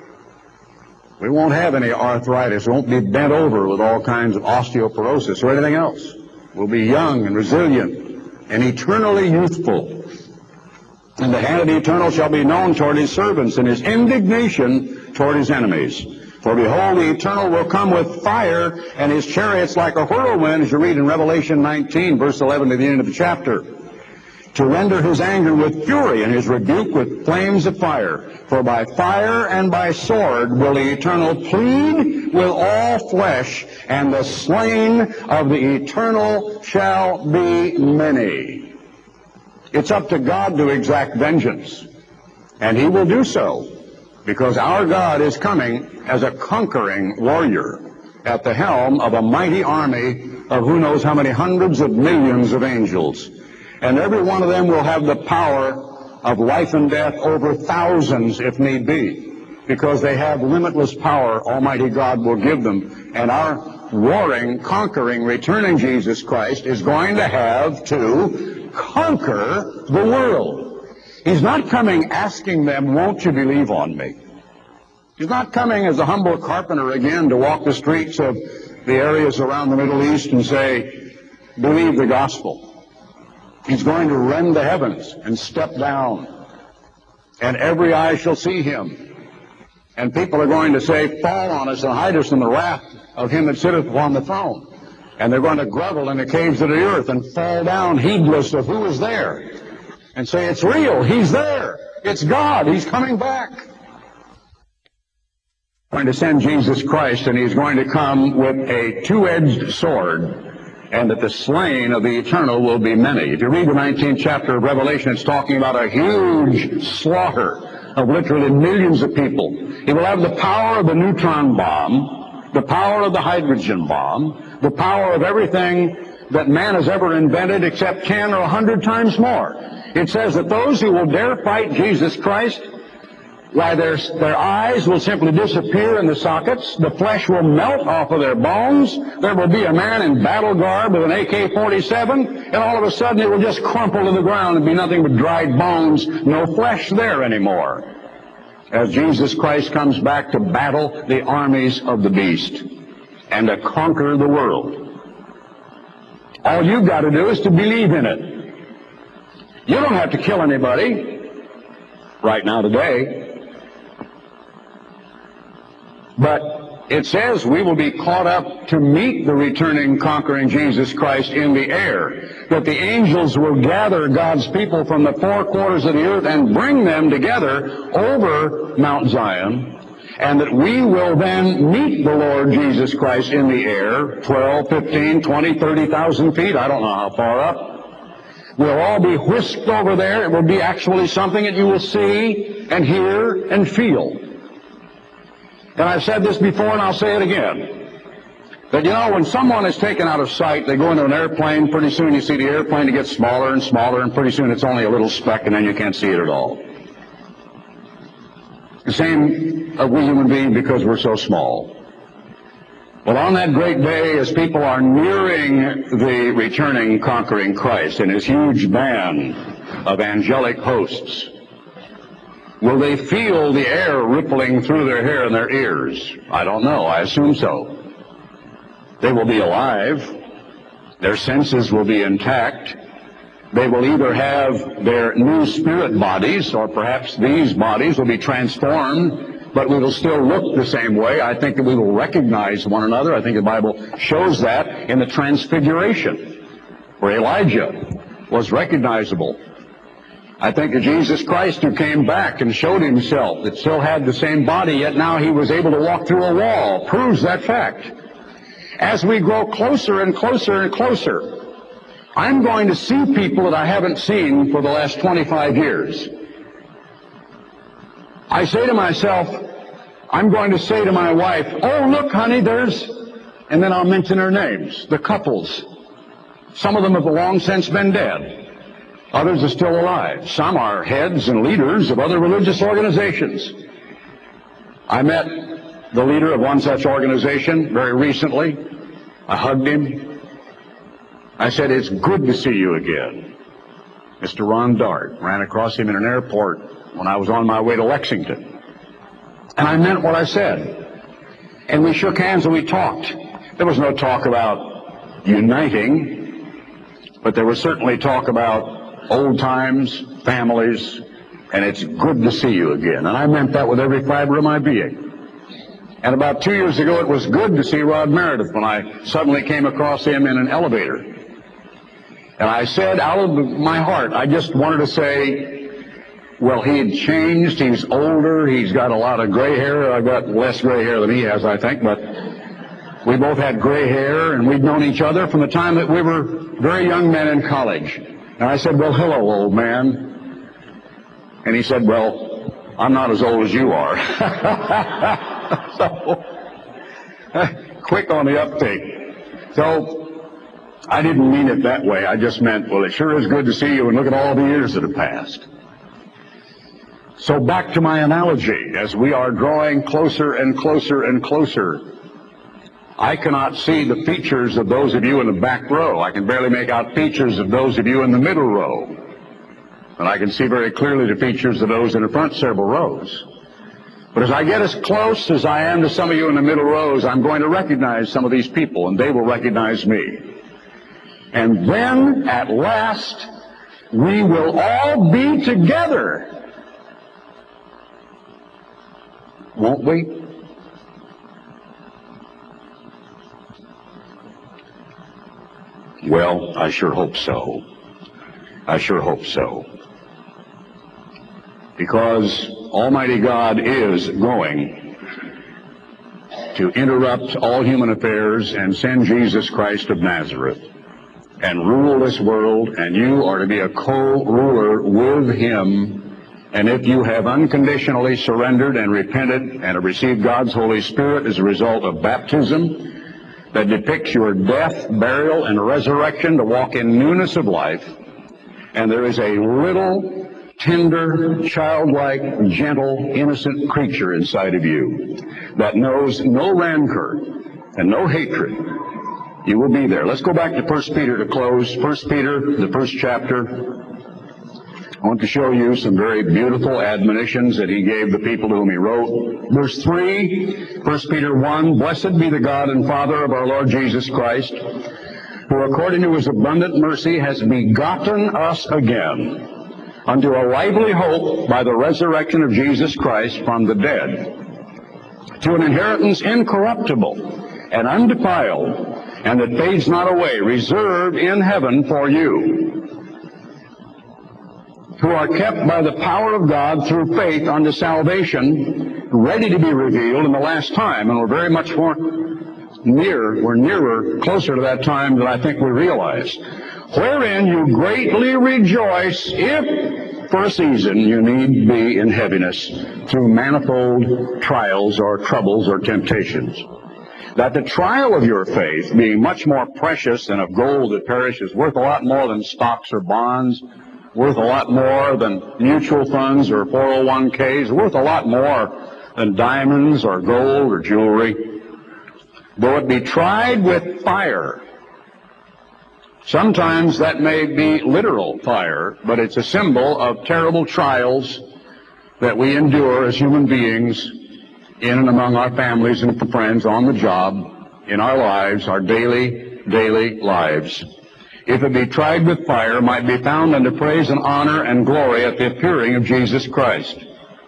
We won't have any arthritis. We won't be bent over with all kinds of osteoporosis or anything else. We'll be young and resilient and eternally youthful. And the hand of the Eternal shall be known toward his servants, and his indignation toward his enemies. For behold, the Eternal will come with fire, and his chariots like a whirlwind, as you read in Revelation 19, verse 11 to the end of the chapter, to render his anger with fury, and his rebuke with flames of fire. For by fire and by sword will the Eternal plead with all flesh, and the slain of the Eternal shall be many. It's up to God to exact vengeance, and he will do so, because our God is coming as a conquering warrior at the helm of a mighty army of who knows how many hundreds of millions of angels. And every one of them will have the power of life and death over thousands if need be, because they have limitless power Almighty God will give them. And our warring, conquering, returning Jesus Christ is going to have to conquer the world. He's not coming asking them, won't you believe on me? He's not coming as a humble carpenter again to walk the streets of the areas around the Middle East and say, believe the gospel. He's going to rend the heavens and step down, and every eye shall see him. And people are going to say, fall on us and hide us in the wrath of him that sitteth upon the throne. And they're going to grovel in the caves of the earth and fall down heedless of who is there and say, it's real, he's there, it's God, he's coming back. Going to send Jesus Christ, and he's going to come with a two-edged sword, and that the slain of the Eternal will be many. If you read the 19th chapter of Revelation, it's talking about a huge slaughter of literally millions of people. He will have the power of the neutron bomb, the power of the hydrogen bomb, the power of everything that man has ever invented except 10 or 100 times more. It says that those who will dare fight Jesus Christ, why, their eyes will simply disappear in the sockets, the flesh will melt off of their bones, there will be a man in battle garb with an AK-47, and all of a sudden it will just crumple to the ground and be nothing but dried bones, no flesh there anymore, as Jesus Christ comes back to battle the armies of the beast and to conquer the world. All you've got to do is to believe in it. You don't have to kill anybody right now today. But it says we will be caught up to meet the returning, conquering Jesus Christ in the air. That the angels will gather God's people from the four quarters of the earth and bring them together over Mount Zion. And that we will then meet the Lord Jesus Christ in the air, 12, 15, 20, 30,000 feet, I don't know how far up. We'll all be whisked over there. It will be actually something that you will see and hear and feel. And I've said this before, and I'll say it again, that, you know, when someone is taken out of sight, they go into an airplane, pretty soon you see the airplane, it gets smaller and smaller, and pretty soon it's only a little speck, and then you can't see it at all. The same of we human beings, because we're so small. Well, on that great day, as people are nearing the returning, conquering Christ and his huge band of angelic hosts, will they feel the air rippling through their hair and their ears? I don't know. I assume so. They will be alive. Their senses will be intact. They will either have their new spirit bodies, or perhaps these bodies will be transformed, but we will still look the same way. I think that we will recognize one another. I think the Bible shows that in the Transfiguration, where Elijah was recognizable. I think of Jesus Christ, who came back and showed himself, that still had the same body, yet now he was able to walk through a wall, proves that fact. As we grow closer and closer and closer, I'm going to see people that I haven't seen for the last 25 years. I say to myself, I'm going to say to my wife, oh, look, honey, there's, and then I'll mention their names, the couples. Some of them have long since been dead. Others are still alive. Some are heads and leaders of other religious organizations. I met the leader of one such organization very recently. I hugged him. I said, it's good to see you again. Mr. Ron Dart. Ran across him in an airport when I was on my way to Lexington. And I meant what I said. And we shook hands and we talked. There was no talk about uniting, but there was certainly talk about old times, families, and it's good to see you again. And I meant that with every fiber of my being. And about 2 years ago, it was good to see Rod Meredith when I suddenly came across him in an elevator. And I said out of my heart, I just wanted to say, well, he had changed, he's older, he's got a lot of gray hair. I've got less gray hair than he has, I think, but we both had gray hair, and we'd known each other from the time that we were very young men in college. And I said, well, hello, old man. And he said, well, I'm not as old as you are. So, quick on the uptake. So, I didn't mean it that way. I just meant, well, it sure is good to see you, and look at all the years that have passed. So back to my analogy, as we are drawing closer and closer and closer, I cannot see the features of those of you in the back row. I can barely make out features of those of you in the middle row. And I can see very clearly the features of those in the front several rows. But as I get as close as I am to some of you in the middle rows, I'm going to recognize some of these people, and they will recognize me. And then, at last, we will all be together. Won't we? Well, I sure hope so. I sure hope so. Because Almighty God is going to interrupt all human affairs and send Jesus Christ of Nazareth and rule this world, and you are to be a co-ruler with him. And if you have unconditionally surrendered and repented and have received God's Holy Spirit as a result of baptism that depicts your death, burial, and resurrection to walk in newness of life, and there is a little tender, childlike, gentle, innocent creature inside of you that knows no rancor and no hatred, you will be there. Let's go back to 1 Peter to close. 1 Peter, the first chapter. I want to show you some very beautiful admonitions that he gave the people to whom he wrote. Verse 3, 1 Peter 1, Blessed be the God and Father of our Lord Jesus Christ, who according to his abundant mercy has begotten us again unto a lively hope by the resurrection of Jesus Christ from the dead, to an inheritance incorruptible and undefiled, and that fades not away, reserved in heaven for you, who are kept by the power of God through faith unto salvation, ready to be revealed in the last time. And we're very much more nearer, closer to that time than I think we realize. Wherein you greatly rejoice, if for a season you need be in heaviness through manifold trials or troubles or temptations, that the trial of your faith, being much more precious than of gold that perishes, worth a lot more than stocks or bonds, worth a lot more than mutual funds or 401ks, worth a lot more than diamonds or gold or jewelry, though it be tried with fire. Sometimes that may be literal fire, but it's a symbol of terrible trials that we endure as human beings in and among our families and friends, on the job, in our lives, our daily lives. If it be tried with fire, might be found unto praise and honor and glory at the appearing of Jesus Christ,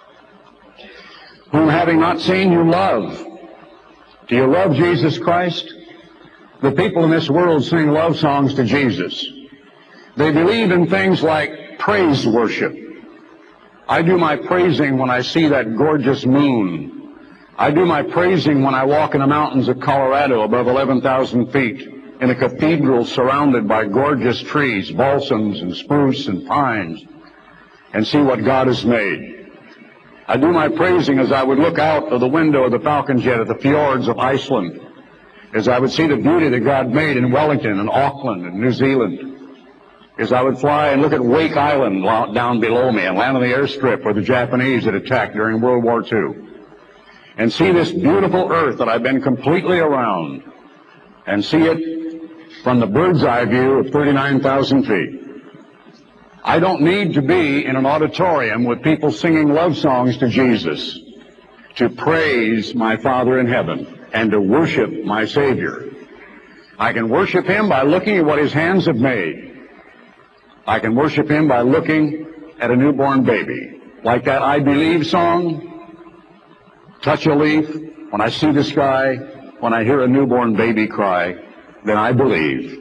whom having not seen you love. Do you love Jesus Christ? The people in this world sing love songs to Jesus. They believe in things like praise worship. I do my praising when I see that gorgeous moon. I do my praising when I walk in the mountains of Colorado above 11,000 feet in a cathedral surrounded by gorgeous trees, balsams and spruce and pines, and see what God has made. I do my praising as I would look out of the window of the Falcon jet at the fjords of Iceland, as I would see the beauty that God made in Wellington and Auckland and New Zealand, as I would fly and look at Wake Island down below me and land on the airstrip where the Japanese had attacked during World War II, and see this beautiful earth that I've been completely around, and see it from the bird's eye view of 39,000 feet. I don't need to be in an auditorium with people singing love songs to Jesus to praise my Father in heaven and to worship my Savior. I can worship Him by looking at what His hands have made. I can worship Him by looking at a newborn baby. Like that I Believe song, touch a leaf, when I see the sky, when I hear a newborn baby cry, then I believe.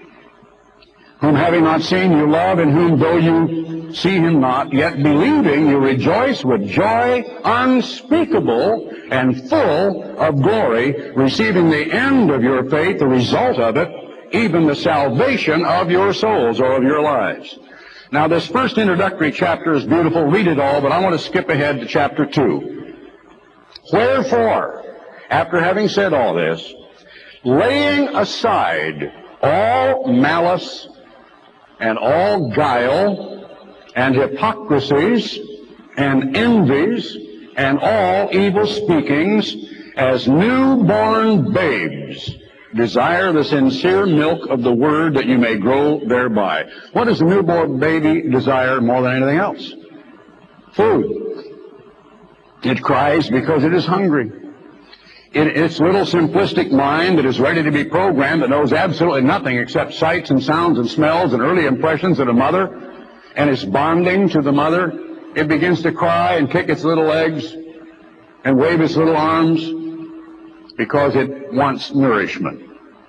Whom having not seen you love, in whom though you see Him not, yet believing you rejoice with joy unspeakable and full of glory, receiving the end of your faith, the result of it, even the salvation of your souls or of your lives. Now this first introductory chapter is beautiful. Read it all, but I want to skip ahead to chapter 2. Wherefore, after having said all this, laying aside all malice and all guile and hypocrisies and envies and all evil speakings, as newborn babes, desire the sincere milk of the word, that you may grow thereby. What does a newborn baby desire more than anything else? Food. It cries because it is hungry. Its little simplistic mind that is ready to be programmed, that knows absolutely nothing except sights and sounds and smells and early impressions of a mother, and is bonding to the mother, it begins to cry and kick its little legs and wave its little arms because it wants nourishment.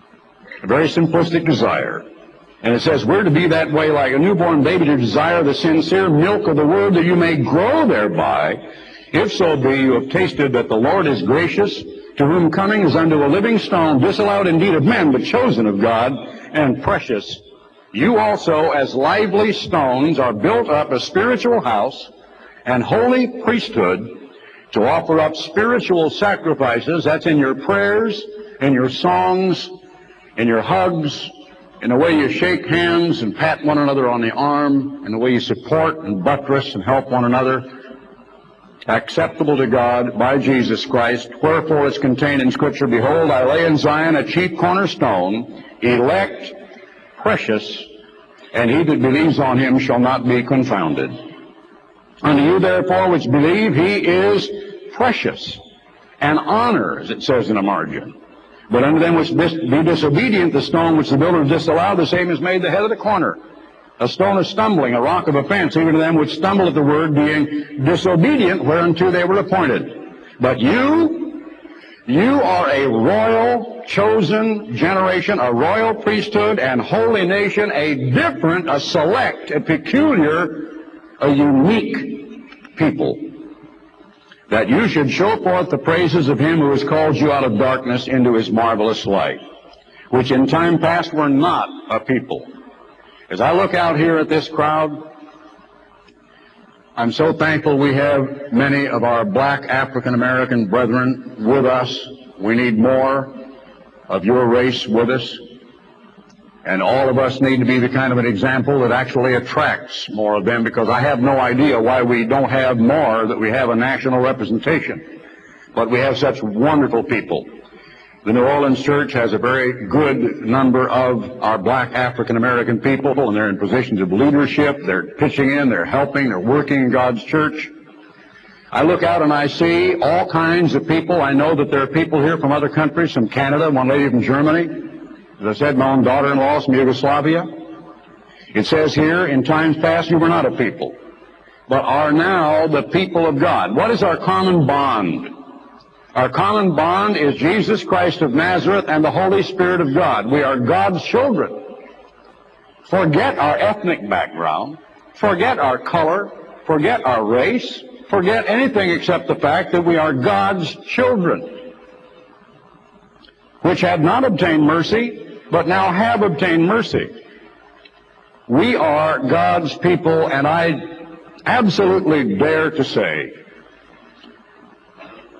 A very simplistic desire. And it says we're to be that way, like a newborn baby, to desire the sincere milk of the word, that you may grow thereby. If so be you have tasted that the Lord is gracious, to whom coming is unto a living stone, disallowed indeed of men, but chosen of God, and precious. You also, as lively stones, are built up a spiritual house and holy priesthood, to offer up spiritual sacrifices. That's in your prayers, in your songs, in your hugs, in the way you shake hands and pat one another on the arm, in the way you support and buttress and help one another, acceptable to God by Jesus Christ. Wherefore it's contained in Scripture, behold, I lay in Zion a chief cornerstone, elect, precious, and he that believes on him shall not be confounded. Unto you therefore which believe, he is precious, and honor, as it says in a margin. But unto them which be disobedient, the stone which the builders disallowed, the same is made the head of the corner, a stone of stumbling, a rock of offense, even to them which stumble at the word, being disobedient, whereunto they were appointed. But you are a royal, chosen generation, a royal priesthood, and holy nation, a different, a select, a peculiar, a unique people, that you should show forth the praises of him who has called you out of darkness into his marvelous light, which in time past were not a people. As I look out here at this crowd, I'm so thankful we have many of our black African-American brethren with us. We need more of your race with us. And all of us need to be the kind of an example that actually attracts more of them, because I have no idea why we don't have more, that we have a national representation. But we have such wonderful people. The New Orleans church has a very good number of our black African-American people, and they're in positions of leadership. They're pitching in, they're helping, they're working in God's church. I look out and I see all kinds of people. I know that there are people here from other countries, from Canada, one lady from Germany. As I said, my own daughter-in-law is from Yugoslavia. It says here, in times past you were not a people, but are now the people of God. What is our common bond? Our common bond is Jesus Christ of Nazareth and the Holy Spirit of God. We are God's children. Forget our ethnic background, forget our color, forget our race, forget anything except the fact that we are God's children, which have not obtained mercy, but now have obtained mercy. We are God's people, and I absolutely dare to say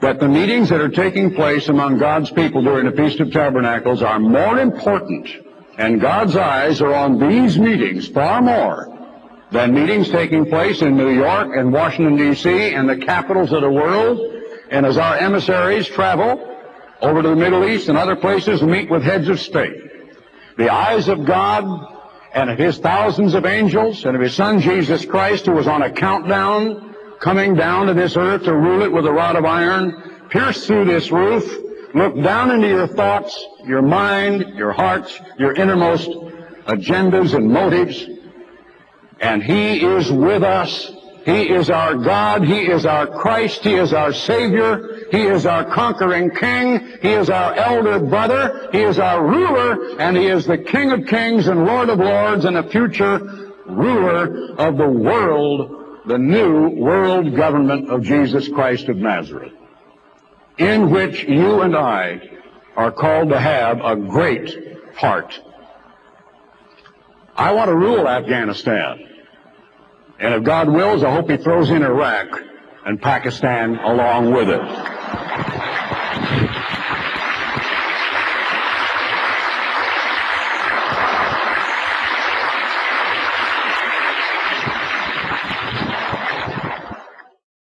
that the meetings that are taking place among God's people during the Feast of Tabernacles are more important, and God's eyes are on these meetings far more than meetings taking place in New York and Washington, D.C., and the capitals of the world. And as our emissaries travel over to the Middle East and other places and meet with heads of state, the eyes of God and of His thousands of angels and of His Son Jesus Christ, who was on a countdown coming down to this earth to rule it with a rod of iron, pierce through this roof, look down into your thoughts, your mind, your hearts, your innermost agendas and motives, and He is with us. He is our God. He is our Christ. He is our Savior. He is our conquering King. He is our elder brother. He is our ruler, and He is the King of kings and Lord of lords and the future ruler of the world, the new world government of Jesus Christ of Nazareth, in which you and I are called to have a great part. I want to rule Afghanistan. And if God wills, I hope He throws in Iraq and Pakistan along with it.